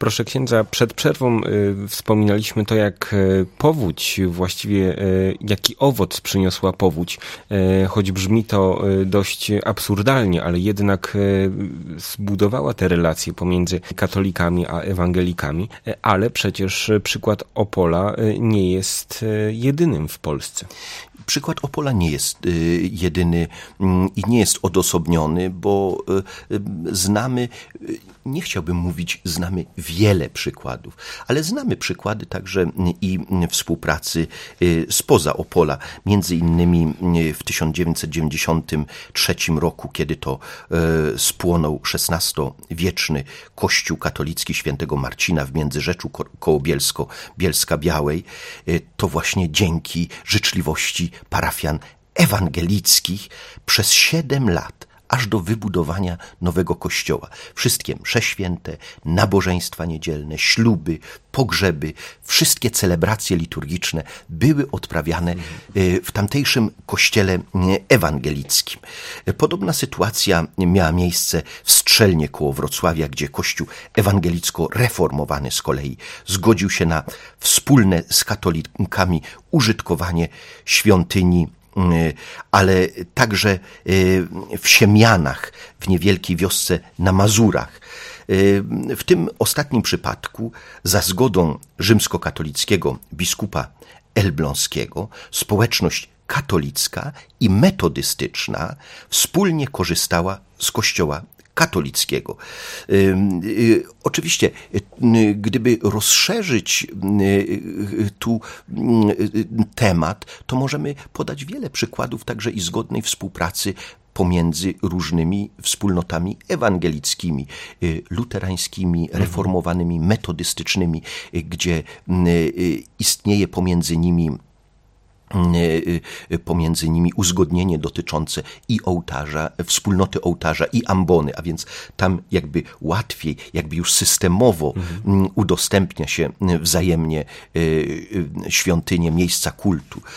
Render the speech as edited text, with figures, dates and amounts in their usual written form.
Proszę księdza, przed przerwą wspominaliśmy to, jak powódź, właściwie jaki owoc przyniosła powódź. Choć brzmi to dość absurdalnie, ale jednak zbudowała te relacje pomiędzy katolikami a ewangelikami, ale przecież przykład Opola nie jest jedynym w Polsce. Przykład Opola nie jest jedyny i nie jest odosobniony, bo znamy, nie chciałbym mówić, znamy wiele przykładów, ale znamy przykłady także i współpracy spoza Opola. Między innymi w 1993 roku, kiedy to spłonął XVI-wieczny Kościół katolicki świętego Marcina w Międzyrzeczu koło Bielska-Białej, to właśnie dzięki życzliwości parafian ewangelickich przez 7 lat, aż do wybudowania nowego kościoła. Wszystkie msze święte, nabożeństwa niedzielne, śluby, pogrzeby, wszystkie celebracje liturgiczne były odprawiane w tamtejszym kościele ewangelickim. Podobna sytuacja miała miejsce w Strzelnie koło Wrocławia, gdzie kościół ewangelicko-reformowany z kolei zgodził się na wspólne z katolikami użytkowanie świątyni, ale także w Siemianach, w niewielkiej wiosce na Mazurach. W tym ostatnim przypadku za zgodą rzymskokatolickiego biskupa elbląskiego społeczność katolicka i metodystyczna wspólnie korzystała z kościoła katolickiego. Oczywiście, gdyby rozszerzyć tu temat, to możemy podać wiele przykładów także i zgodnej współpracy pomiędzy różnymi wspólnotami ewangelickimi, luterańskimi, reformowanymi, metodystycznymi, gdzie istnieje pomiędzy nimi uzgodnienie dotyczące i ołtarza, wspólnoty ołtarza i ambony, a więc tam jakby łatwiej, jakby już systemowo udostępnia się wzajemnie świątynie, miejsca kultu.